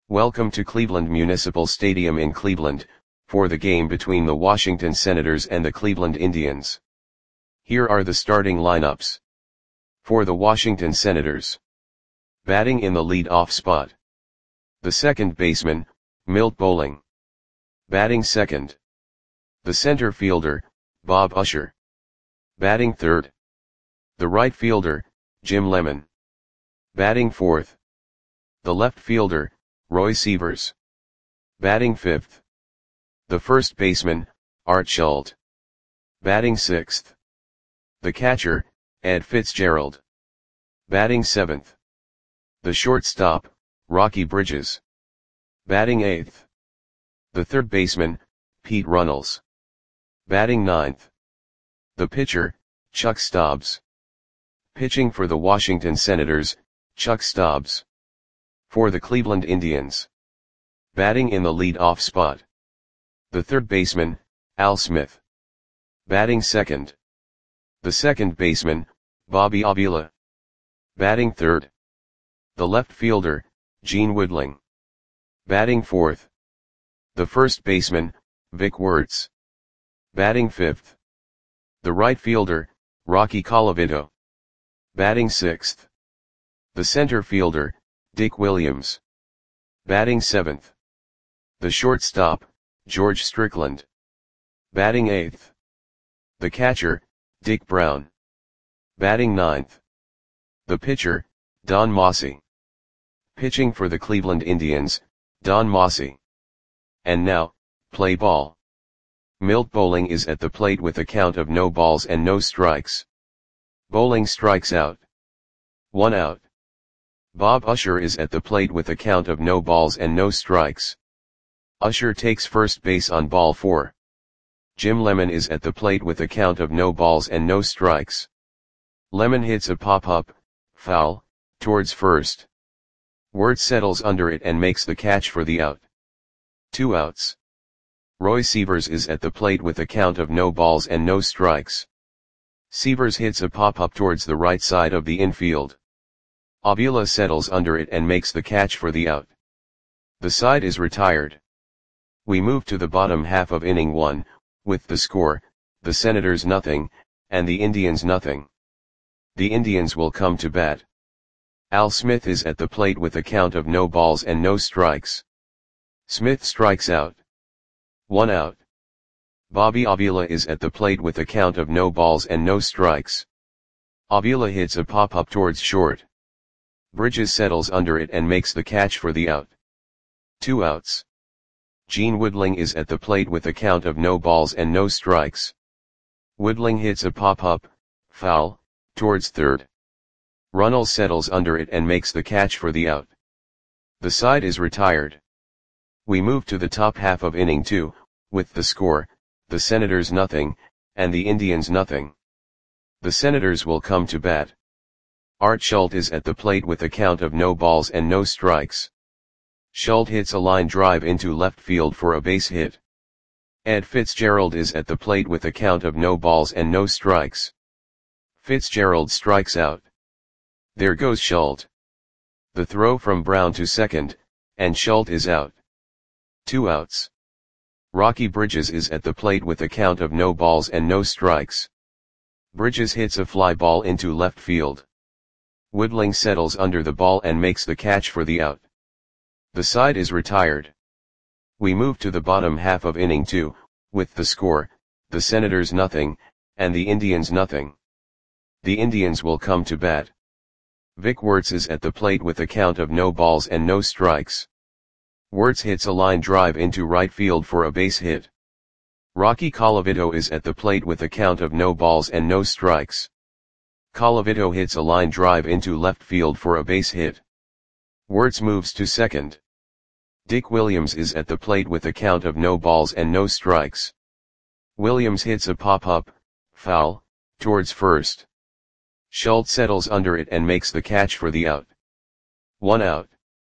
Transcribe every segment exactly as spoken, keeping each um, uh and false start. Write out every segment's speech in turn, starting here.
Welcome to Cleveland Municipal Stadium in Cleveland, for the game between the Washington Senators and the Cleveland Indians. Here are the starting lineups. For the Washington Senators. Batting in the lead-off spot. The second baseman, Milt Bowling. Batting second. The center fielder, Bob Usher. Batting third. The right fielder, Jim Lemon. Batting fourth. The left fielder, Roy Sievers. Batting fifth. The first baseman, Art Schult. Batting sixth. The catcher, Ed Fitzgerald. Batting seventh. The shortstop, Rocky Bridges. Batting eighth. The third baseman, Pete Runnels. Batting ninth. The pitcher, Chuck Stobbs. Pitching for the Washington Senators, Chuck Stobbs. For the Cleveland Indians. Batting in the lead-off spot. The third baseman, Al Smith. Batting second. The second baseman, Bobby Avila. Batting third. The left fielder, Gene Woodling. Batting fourth. The first baseman, Vic Wertz. Batting fifth. The right fielder, Rocky Colavito. Batting sixth. The center fielder, Dick Williams. Batting seventh. The shortstop, George Strickland. Batting eighth. The catcher, Dick Brown. Batting ninth. The pitcher, Don Mossi. Pitching for the Cleveland Indians, Don Mossi. And now, play ball. Milt Bowling is at the plate with a count of no balls and no strikes. Bowling strikes out. One out. Bob Usher is at the plate with a count of no balls and no strikes. Usher takes first base on ball four. Jim Lemon is at the plate with a count of no balls and no strikes. Lemon hits a pop-up, foul, towards first. Wertz settles under it and makes the catch for the out. Two outs. Roy Sievers is at the plate with a count of no balls and no strikes. Sievers hits a pop-up towards the right side of the infield. Avila settles under it and makes the catch for the out. The side is retired. We move to the bottom half of inning one, with the score, the Senators nothing, and the Indians nothing. The Indians will come to bat. Al Smith is at the plate with a count of no balls and no strikes. Smith strikes out. One out. Bobby Avila is at the plate with a count of no balls and no strikes. Avila hits a pop-up towards short. Bridges settles under it and makes the catch for the out. Two outs. Gene Woodling is at the plate with a count of no balls and no strikes. Woodling hits a pop-up, foul, towards third. Runnels settles under it and makes the catch for the out. The side is retired. We move to the top half of inning two, with the score, the Senators nothing, and the Indians nothing. The Senators will come to bat. Art Schult is at the plate with a count of no balls and no strikes. Schult hits a line drive into left field for a base hit. Ed Fitzgerald is at the plate with a count of no balls and no strikes. Fitzgerald strikes out. There goes Schult. The throw from Brown to second, and Schult is out. Two outs. Rocky Bridges is at the plate with a count of no balls and no strikes. Bridges hits a fly ball into left field. Woodling settles under the ball and makes the catch for the out. The side is retired. We move to the bottom half of inning two, with the score, the Senators nothing, and the Indians nothing. The Indians will come to bat. Vic Wertz is at the plate with a count of no balls and no strikes. Wertz hits a line drive into right field for a base hit. Rocky Colavito is at the plate with a count of no balls and no strikes. Colavito hits a line drive into left field for a base hit. Wertz moves to second. Dick Williams is at the plate with a count of no balls and no strikes. Williams hits a pop-up, foul, towards first. Schult settles under it and makes the catch for the out. One out.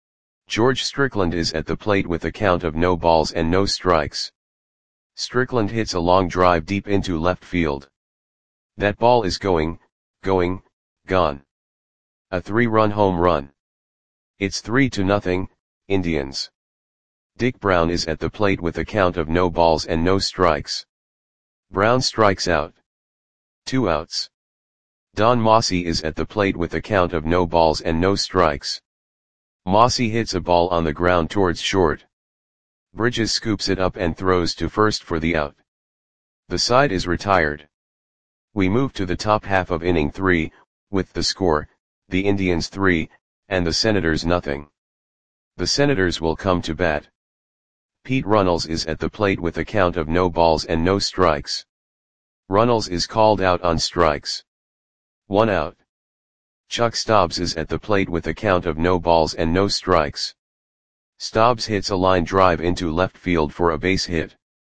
George Strickland is at the plate with a count of no balls and no strikes. Strickland hits a long drive deep into left field. That ball is going, going, gone. A three-run home run. It's three to nothing, Indians. Dick Brown is at the plate with a count of no balls and no strikes. Brown strikes out. Two outs. Don Mossy is at the plate with a count of no balls and no strikes. Mossy hits a ball on the ground towards short. Bridges scoops it up and throws to first for the out. The side is retired. We move to the top half of inning three, with the score, the Indians three, and the Senators nothing. The Senators will come to bat. Pete Runnels is at the plate with a count of no balls and no strikes. Runnels is called out on strikes. One out. Chuck Stobbs is at the plate with a count of no balls and no strikes. Stobbs hits a line drive into left field for a base hit.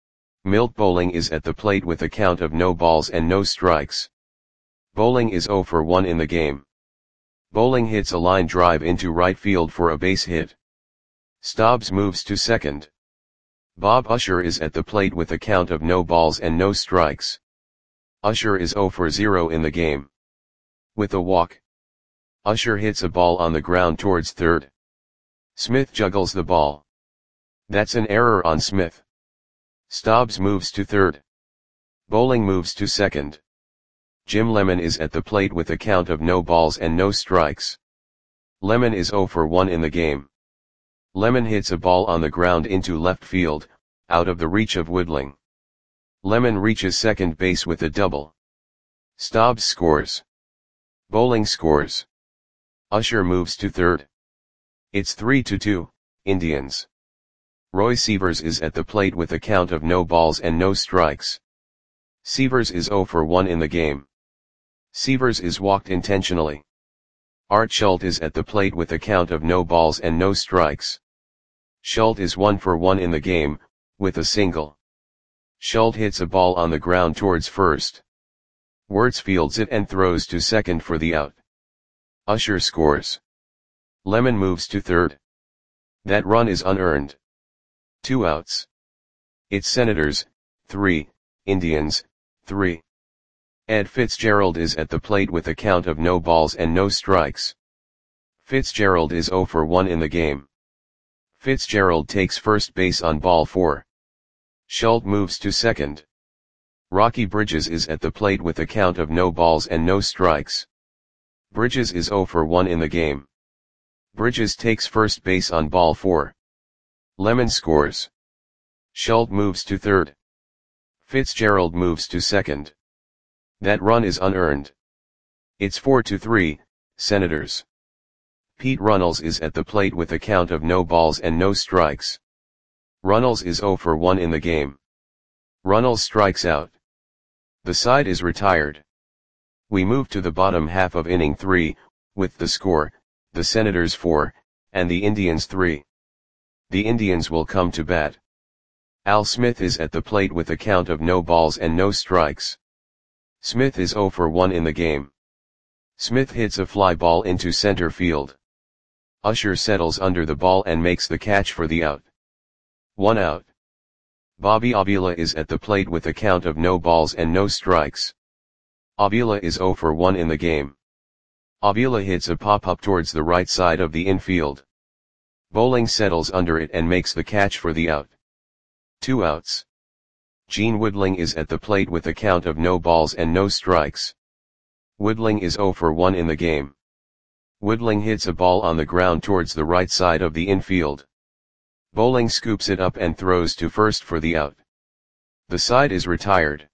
Milt Bowling is at the plate with a count of no balls and no strikes. Bowling is oh for one in the game. Bowling hits a line drive into right field for a base hit. Stobbs moves to second. Bob Usher is at the plate with a count of no balls and no strikes. Usher is oh for zero in the game. With a walk, Usher hits a ball on the ground towards third. Smith juggles the ball. That's an error on Smith. Stobbs moves to third. Bowling moves to second. Jim Lemon is at the plate with a count of no balls and no strikes. Lemon is oh for one in the game. Lemon hits a ball on the ground into left field, out of the reach of Woodling. Lemon reaches second base with a double. Stobbs scores. Bowling scores. Usher moves to third. It's three to two, Indians. Roy Sievers is at the plate with a count of no balls and no strikes. Sievers is oh for one in the game. Sievers is walked intentionally. Art Schultz is at the plate with a count of no balls and no strikes. Schultz is one for one in the game, with a single. Schultz hits a ball on the ground towards first. Wirtz fields it and throws to second for the out. Usher scores. Lemon moves to third. That run is unearned. Two outs. It's Senators, three, Indians, three. Ed Fitzgerald is at the plate with a count of no balls and no strikes. Fitzgerald is oh for one in the game. Fitzgerald takes first base on ball four. Schultz moves to second. Rocky Bridges is at the plate with a count of no balls and no strikes. Bridges is oh for one in the game. Bridges takes first base on ball four. Lemon scores. Schultz moves to third. Fitzgerald moves to second. That run is unearned. It's four to three, Senators. Pete Runnels is at the plate with a count of no balls and no strikes. Runnels is oh for one in the game. Runnels strikes out. The side is retired. We move to the bottom half of inning three, with the score, the Senators four, and the Indians three. The Indians will come to bat. Al Smith is at the plate with a count of no balls and no strikes. Smith is oh for one in the game. Smith hits a fly ball into center field. Usher settles under the ball and makes the catch for the out. One out. Bobby Avila is at the plate with a count of no balls and no strikes. Avila is oh for one in the game. Avila hits a pop-up towards the right side of the infield. Bowling settles under it and makes the catch for the out. Two outs. Gene Woodling is at the plate with a count of no balls and no strikes. Woodling is oh for one in the game. Woodling hits a ball on the ground towards the right side of the infield. Bowling scoops it up and throws to first for the out. The side is retired.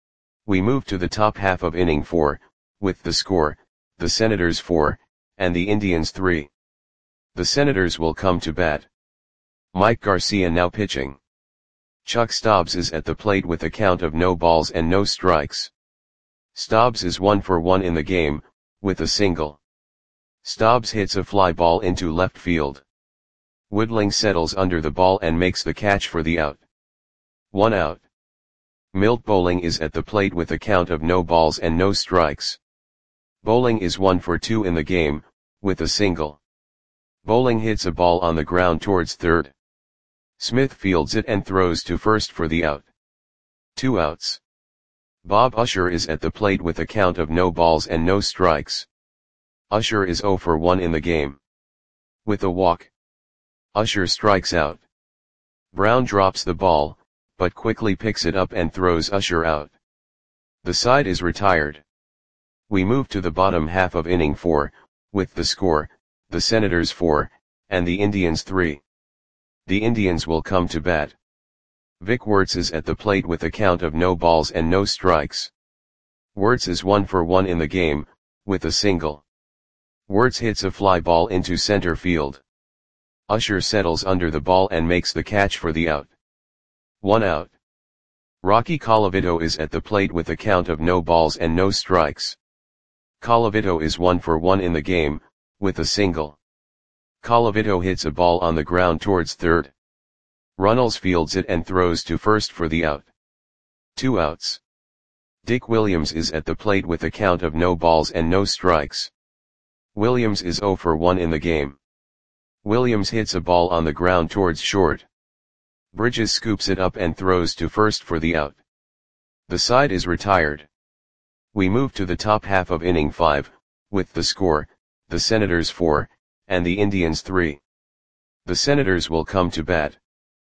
We move to the top half of inning four, with the score, the Senators four, and the Indians three. The Senators will come to bat. Mike Garcia now pitching. Chuck Stobbs is at the plate with a count of no balls and no strikes. Stobbs is one for one in the game, with a single. Stobbs hits a fly ball into left field. Woodling settles under the ball and makes the catch for the out. One out. Milt Bowling is at the plate with a count of no balls and no strikes. Bowling is one for two in the game, with a single. Bowling hits a ball on the ground towards third. Smith fields it and throws to first for the out. Two outs. Bob Usher is at the plate with a count of no balls and no strikes. Usher is oh for one in the game. With a walk, Usher strikes out. Brown drops the ball, but quickly picks it up and throws Usher out. The side is retired. We move to the bottom half of inning four, with the score, the Senators four, and the Indians three. The Indians will come to bat. Vic Wertz is at the plate with a count of no balls and no strikes. Wertz is one for one in the game, with a single. Wertz hits a fly ball into center field. Usher settles under the ball and makes the catch for the out. One out. Rocky Colavito is at the plate with a count of no balls and no strikes. Colavito is one for one in the game, with a single. Colavito hits a ball on the ground towards third. Runnels fields it and throws to first for the out. Two outs. Dick Williams is at the plate with a count of no balls and no strikes. Williams is zero for one in the game. Williams hits a ball on the ground towards short. Bridges scoops it up and throws to first for the out. The side is retired. We move to the top half of inning five, with the score, the Senators four, and the Indians three. The Senators will come to bat.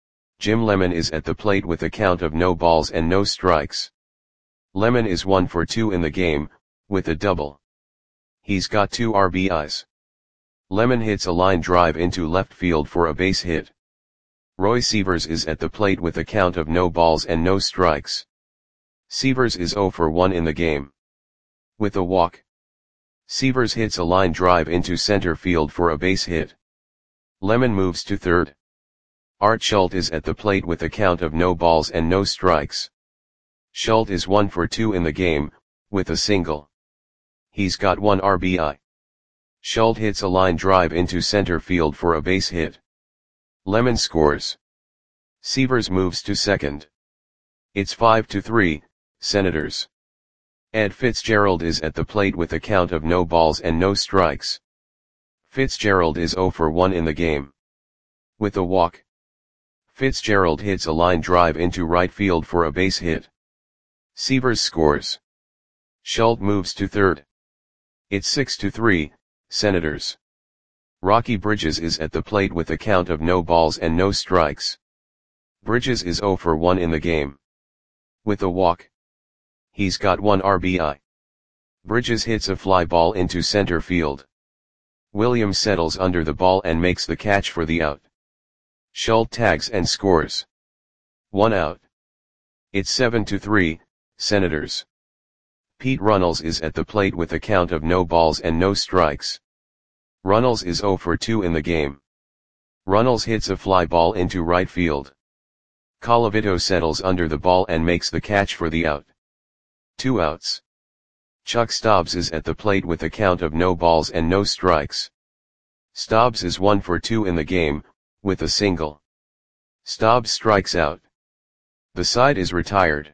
Jim Lemon is at the plate with a count of no balls and no strikes. Lemon is one for two in the game, with a double. He's got two R B Is. Lemon hits a line drive into left field for a base hit. Roy Sievers is at the plate with a count of no balls and no strikes. Sievers is zero for one in the game. With a walk. Sievers hits a line drive into center field for a base hit. Lemon moves to third. Art Schultz is at the plate with a count of no balls and no strikes. Schultz is one for two in the game, with a single. He's got one R B I. Schultz hits a line drive into center field for a base hit. Lemon scores. Sievers moves to second. It's five to three, Senators. Ed Fitzgerald is at the plate with a count of no balls and no strikes. Fitzgerald is zero for one in the game. With a walk. Fitzgerald hits a line drive into right field for a base hit. Sievers scores. Schultz moves to third. It's six to three, Senators. Rocky Bridges is at the plate with a count of no balls and no strikes. Bridges is zero for one in the game. With a walk. He's got one R B I. Bridges hits a fly ball into center field. Williams settles under the ball and makes the catch for the out. Schultz tags and scores. One out. It's seven to three, Senators. Pete Runnels is at the plate with a count of no balls and no strikes. Runnels is zero for two in the game. Runnels hits a fly ball into right field. Colavito settles under the ball and makes the catch for the out. Two outs. Chuck Stobbs is at the plate with a count of no balls and no strikes. Stobbs is one for two in the game, with a single. Stobbs strikes out. The side is retired.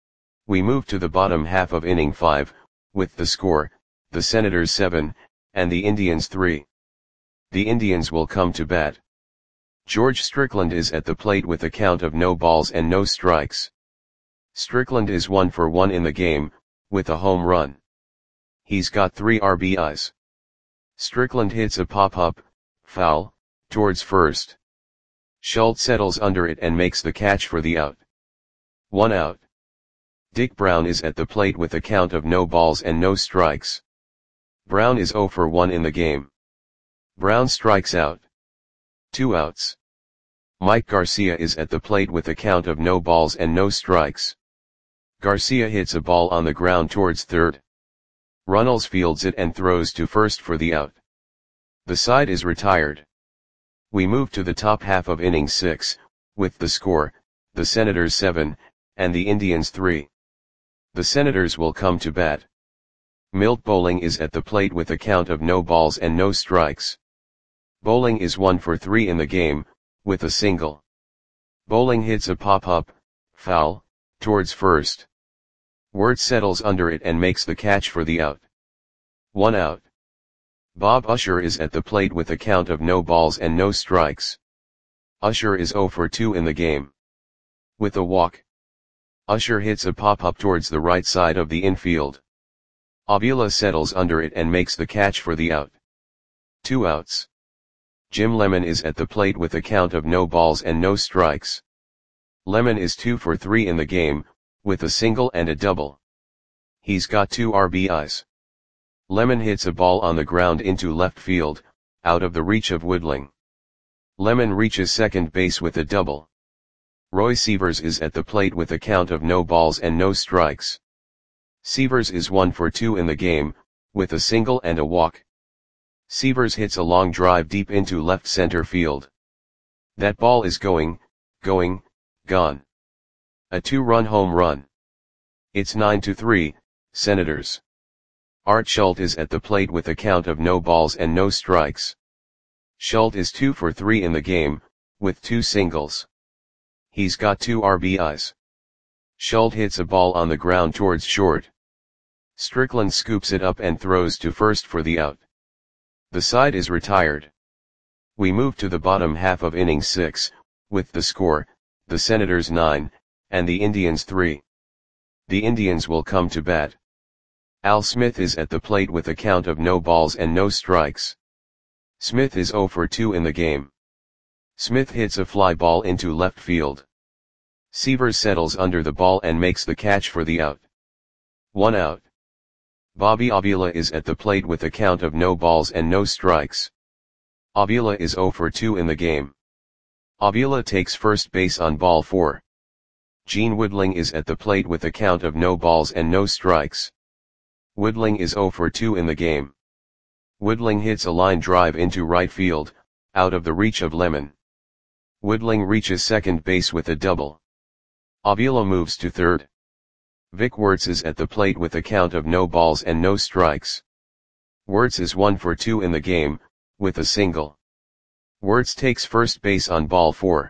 We move to the bottom half of inning five, with the score, the Senators seven, and the Indians three. The Indians will come to bat. George Strickland is at the plate with a count of no balls and no strikes. Strickland is one for one in the game, with a home run. He's got three R B Is. Strickland hits a pop-up, foul, towards first. Schultz settles under it and makes the catch for the out. One out. Dick Brown is at the plate with a count of no balls and no strikes. Brown is zero for one in the game. Brown strikes out. Two outs. Mike Garcia is at the plate with a count of no balls and no strikes. Garcia hits a ball on the ground towards third. Runnels fields it and throws to first for the out. The side is retired. We move to the top half of inning six, with the score, the Senators seven, and the Indians three. The Senators will come to bat. Milt Bowling is at the plate with a count of no balls and no strikes. Bowling is one for three in the game, with a single. Bowling hits a pop-up, foul, towards first. Wertz settles under it and makes the catch for the out. One out. Bob Usher is at the plate with a count of no balls and no strikes. Usher is zero for two in the game. With a walk. Usher hits a pop-up towards the right side of the infield. Avila settles under it and makes the catch for the out. Two outs. Jim Lemon is at the plate with a count of no balls and no strikes. Lemon is two for three in the game, with a single and a double. He's got two R B Is. Lemon hits a ball on the ground into left field, out of the reach of Woodling. Lemon reaches second base with a double. Roy Sievers is at the plate with a count of no balls and no strikes. Sievers is one for two in the game, with a single and a walk. Sievers hits a long drive deep into left center field. That ball is going, going, gone. A two-run home run. It's nine to three, Senators. Art Schult is at the plate with a count of no balls and no strikes. Schult is two for three in the game, with two singles. He's got two R B Is. Schult hits a ball on the ground towards short. Strickland scoops it up and throws to first for the out. The side is retired. We move to the bottom half of inning six, with the score, the Senators nine, and the Indians three. The Indians will come to bat. Al Smith is at the plate with a count of no balls and no strikes. Smith is zero for two in the game. Smith hits a fly ball into left field. Sievers settles under the ball and makes the catch for the out. One out. Bobby Avila is at the plate with a count of no balls and no strikes. Avila is zero for two in the game. Avila takes first base on ball four. Gene Woodling is at the plate with a count of no balls and no strikes. Woodling is zero for two in the game. Woodling hits a line drive into right field, out of the reach of Lemon. Woodling reaches second base with a double. Avila moves to third. Vic Wertz is at the plate with a count of no balls and no strikes. Wertz is one for two in the game, with a single. Wertz takes first base on ball four.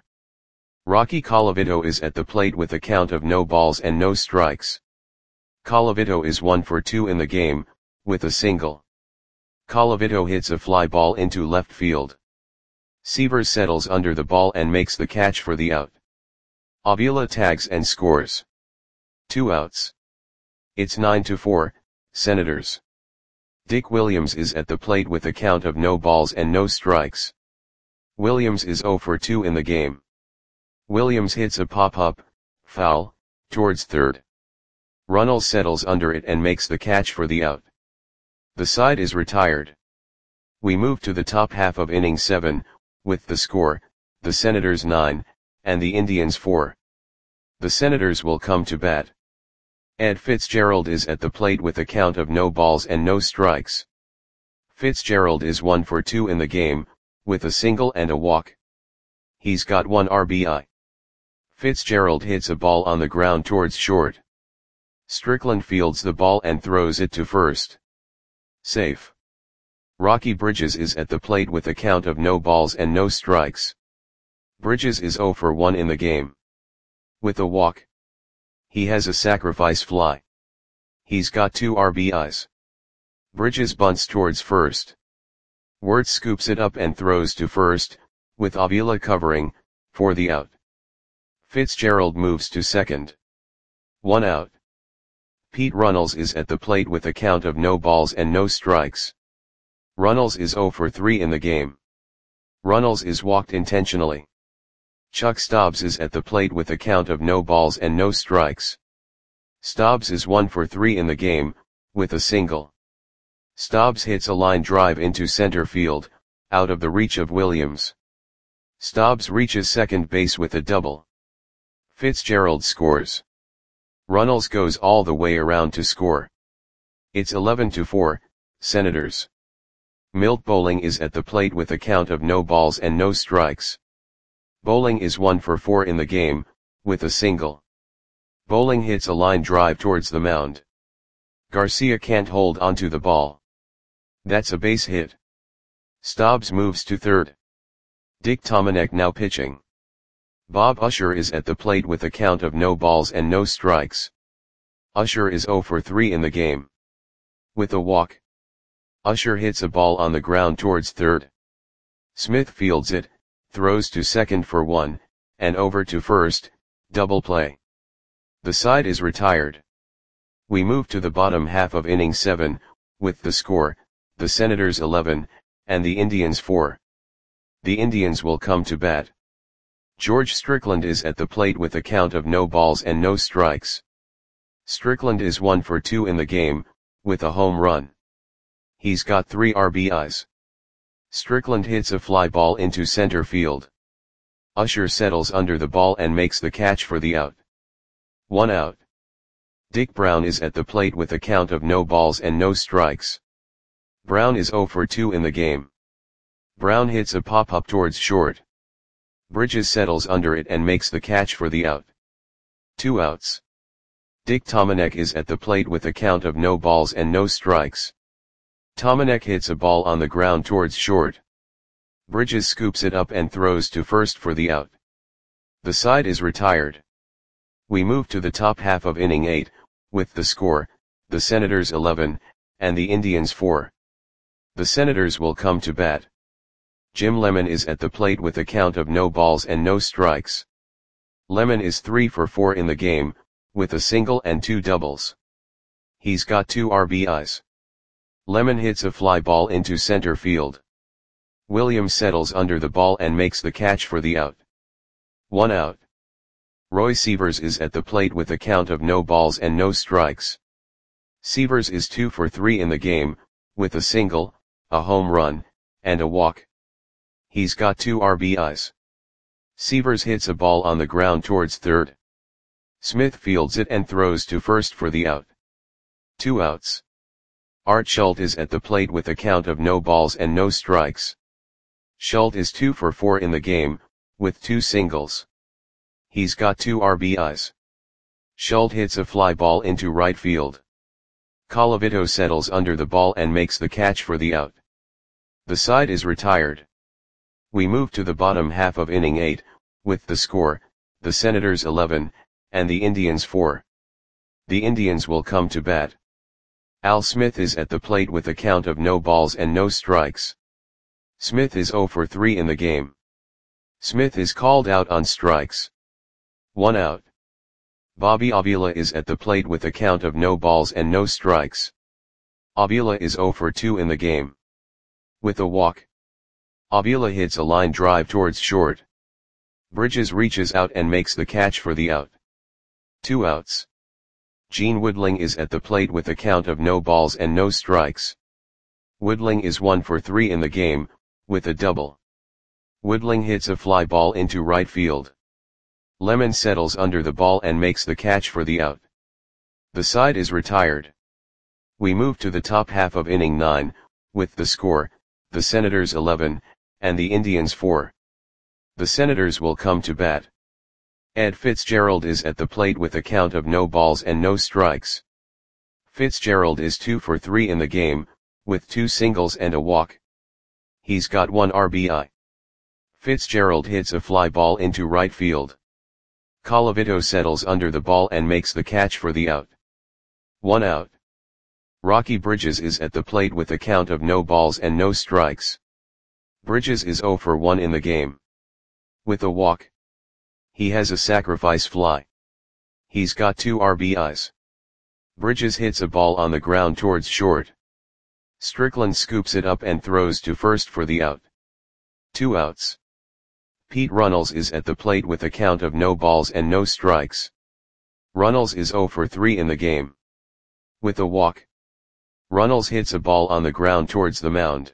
Rocky Colavito is at the plate with a count of no balls and no strikes. Colavito is one for two in the game, with a single. Colavito hits a fly ball into left field. Sievers settles under the ball and makes the catch for the out. Avila tags and scores. Two outs. It's nine to four, Senators. Dick Williams is at the plate with a count of no balls and no strikes. Williams is zero for two in the game. Williams hits a pop-up, foul, towards third. Runnels settles under it and makes the catch for the out. The side is retired. We move to the top half of inning seven, with the score, the Senators nine, and the Indians four. The Senators will come to bat. Ed Fitzgerald is at the plate with a count of no balls and no strikes. Fitzgerald is one for two in the game, with a single and a walk. He's got one R B I. Fitzgerald hits a ball on the ground towards short. Strickland fields the ball and throws it to first. Safe. Rocky Bridges is at the plate with a count of no balls and no strikes. Bridges is zero for one in the game. With a walk. He has a sacrifice fly. He's got two R B Is. Bridges bunts towards first. Wertz scoops it up and throws to first, with Avila covering, for the out. Fitzgerald moves to second. One out. Pete Runnels is at the plate with a count of no balls and no strikes. Runnels is zero for three in the game. Runnels is walked intentionally. Chuck Stobbs is at the plate with a count of no balls and no strikes. Stobbs is one for three in the game, with a single. Stobbs hits a line drive into center field, out of the reach of Williams. Stobbs reaches second base with a double. Fitzgerald scores. Runnels goes all the way around to score. It's eleven to four, Senators. Milt Bowling is at the plate with a count of no balls and no strikes. Bowling is one for four in the game, with a single. Bowling hits a line drive towards the mound. Garcia can't hold onto the ball. That's a base hit. Stobbs moves to third. Dick Tomanek now pitching. Bob Usher is at the plate with a count of no balls and no strikes. Usher is zero for three in the game. With a walk. Usher hits a ball on the ground towards third. Smith fields it, throws to second for one, and over to first, double play. The side is retired. We move to the bottom half of inning seven, with the score, the Senators eleven, and the Indians four. The Indians will come to bat. George Strickland is at the plate with a count of no balls and no strikes. Strickland is one for two in the game, with a home run. He's got three R B Is. Strickland hits a fly ball into center field. Usher settles under the ball and makes the catch for the out. One out. Dick Brown is at the plate with a count of no balls and no strikes. Brown is zero for two in the game. Brown hits a pop-up towards short. Bridges settles under it and makes the catch for the out. Two outs. Dick Tomanek is at the plate with a count of no balls and no strikes. Tomanek hits a ball on the ground towards short. Bridges scoops it up and throws to first for the out. The side is retired. We move to the top half of inning eight, with the score, the Senators eleven, and the Indians four. The Senators will come to bat. Jim Lemon is at the plate with a count of no balls and no strikes. Lemon is three for four in the game, with a single and two doubles. He's got two R B Is. Lemon hits a fly ball into center field. Williams settles under the ball and makes the catch for the out. One out. Roy Sievers is at the plate with a count of no balls and no strikes. Sievers is two for three in the game, with a single, a home run, and a walk. He's got two R B Is. Sievers hits a ball on the ground towards third. Smith fields it and throws to first for the out. Two outs. Art Schultz is at the plate with a count of no balls and no strikes. Schultz is two for four in the game, with two singles. He's got two R B Is. Schultz hits a fly ball into right field. Colavito settles under the ball and makes the catch for the out. The side is retired. We move to the bottom half of inning eight, with the score, the Senators eleven, and the Indians four. The Indians will come to bat. Al Smith is at the plate with a count of no balls and no strikes. Smith is zero for three in the game. Smith is called out on strikes. One out. Bobby Avila is at the plate with a count of no balls and no strikes. Avila is zero for two in the game. With a walk. Avila hits a line drive towards short. Bridges reaches out and makes the catch for the out. Two outs. Gene Woodling is at the plate with a count of no balls and no strikes. Woodling is one for three in the game, with a double. Woodling hits a fly ball into right field. Lemon settles under the ball and makes the catch for the out. The side is retired. We move to the top half of inning nine, with the score, the Senators eleven, and the Indians four. The Senators will come to bat. Ed Fitzgerald is at the plate with a count of no balls and no strikes. Fitzgerald is two for three in the game, with two singles and a walk. He's got one R B I. Fitzgerald hits a fly ball into right field. Colavito settles under the ball and makes the catch for the out. One out. Rocky Bridges is at the plate with a count of no balls and no strikes. Bridges is zero for one in the game. With a walk. He has a sacrifice fly. He's got two R B Is. Bridges hits a ball on the ground towards short. Strickland scoops it up and throws to first for the out. Two outs. Pete Runnels is at the plate with a count of no balls and no strikes. Runnels is zero for three in the game. With a walk. Runnels hits a ball on the ground towards the mound.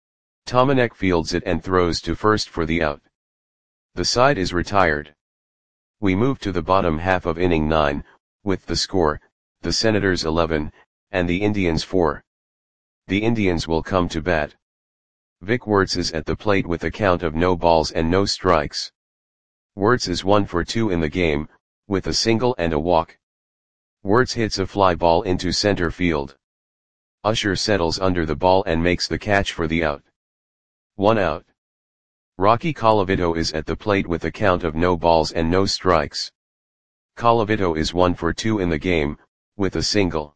Tomanek fields it and throws to first for the out. The side is retired. We move to the bottom half of inning nine, with the score, the Senators eleven, and the Indians four. The Indians will come to bat. Vic Wertz is at the plate with a count of no balls and no strikes. Wertz is one for two in the game, with a single and a walk. Wertz hits a fly ball into center field. Usher settles under the ball and makes the catch for the out. One out. Rocky Colavito is at the plate with a count of no balls and no strikes. Colavito is one for two in the game, with a single.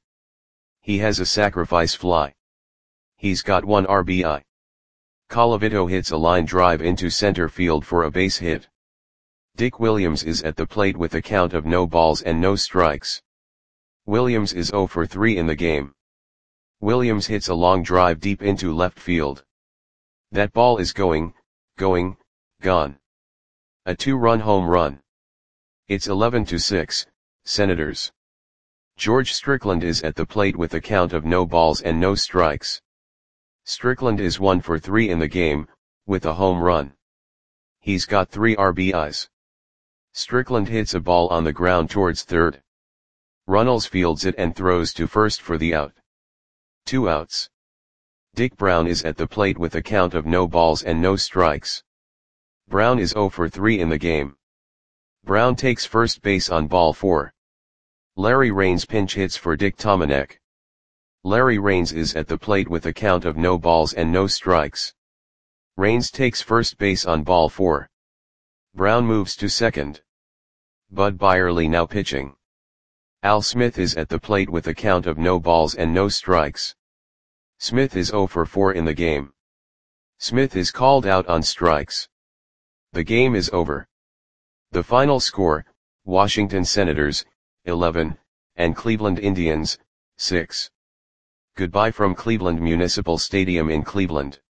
He has a sacrifice fly. He's got one R B I. Colavito hits a line drive into center field for a base hit. Dick Williams is at the plate with a count of no balls and no strikes. Williams is zero for three in the game. Williams hits a long drive deep into left field. That ball is going, going, gone. A two-run home run. It's eleven to six, Senators. George Strickland is at the plate with a count of no balls and no strikes. Strickland is one for three in the game, with a home run. He's got three R B Is. Strickland hits a ball on the ground towards third. Runnels fields it and throws to first for the out. Two outs. Dick Brown is at the plate with a count of no balls and no strikes. Brown is zero for three in the game. Brown takes first base on ball four. Larry Raines pinch hits for Dick Tomanek. Larry Raines is at the plate with a count of no balls and no strikes. Raines takes first base on ball four. Brown moves to second. Bud Byerly now pitching. Al Smith is at the plate with a count of no balls and no strikes. Smith is zero for four in the game. Smith is called out on strikes. The game is over. The final score, Washington Senators, eleven, and Cleveland Indians, six. Goodbye from Cleveland Municipal Stadium in Cleveland.